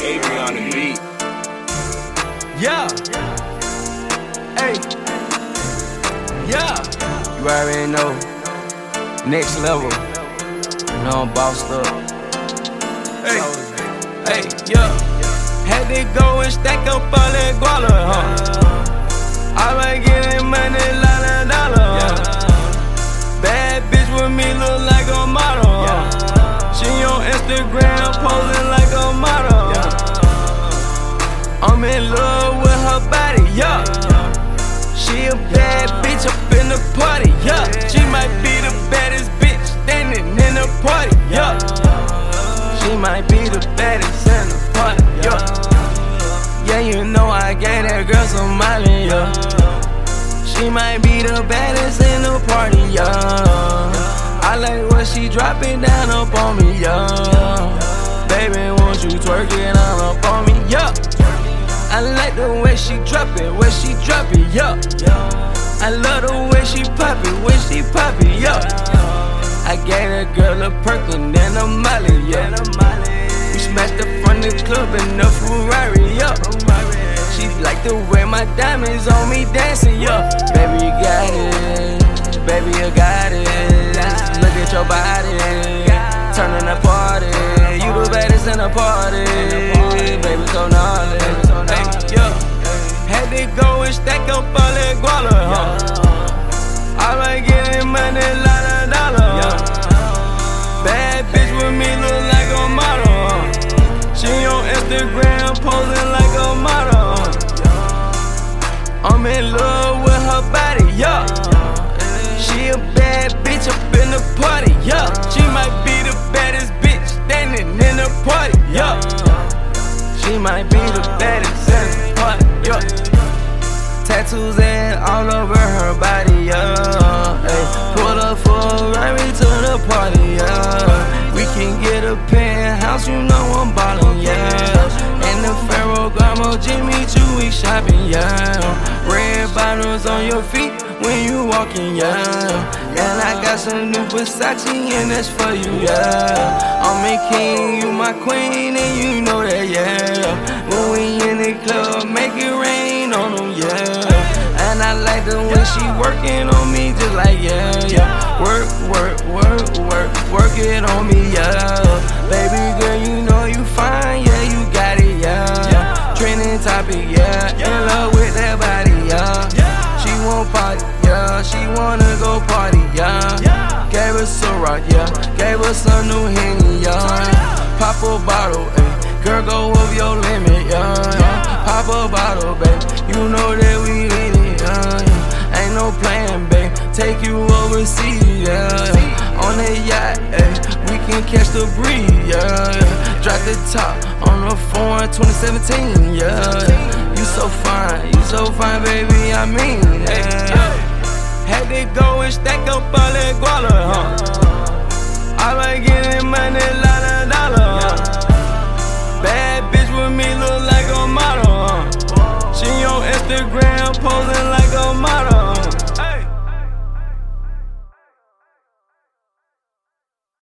Avery on the beat. Yeah. Hey. Yeah. You already know. Next level. You know I'm bossed up. Hey. Hey, yeah. Had to go and stack up all that guala, I been getting money, $1 Bad bitch with me look like a model, She on Instagram posing like a model, I'm in love with her body, She a bad bitch up in the party, She might be the baddest bitch standing in the party, She might be the baddest in the party, Yeah, you know I gave that girl some money, She might be the baddest in the party, I like what she dropping down up on me, Baby, won't you twerk it on up on me, I like the way she drop it, I love the way she pop it, I gave that girl a perk and then a molly, We smashed the front of the club in the Ferrari, She like the way my diamonds on me dancing, Baby, you got it, baby, you got it. Look at your body, turning the party. You the baddest in the party, baby, so gnarly. Had to go and stack up all that guala, I been getting money, $1 Bad bitch with me look like a model, She on Instagram posing like a model, I'm in love with her body, She a bad bitch up in the party, She might be the baddest bitch standing in the party, She might be the baddest in the party, Tattoos and all over her body, Pull up for a ride to the party, We can get a penthouse, you know I'm ballin', And the Ferragamo Jimmy Choo, we shopping, Red bottles on your feet when you walking, And I got some new Versace and that's for you, I'm a king, you my queen, and you know that, When we in the club, make it rain on them, And I like the way she working on me, just like, Work, work, work, work, work it on me, Baby girl, you know you fine, you got it, Trending topic, in love with that body, She won't party, she wanna go party, Gave her some rock, gave her some new Henny, Pop a bottle, girl, go over your limit, Pop a bottle, babe, you know that we in it, Ain't no plan, babe, take you overseas, On the yacht, we can catch the breeze, Drop the top on the foreign 2017, You so fine, baby, I mean it, Had to go and stack up all that guala, I been getting money, $1 Bad bitch with me look like a model, She on Instagram posing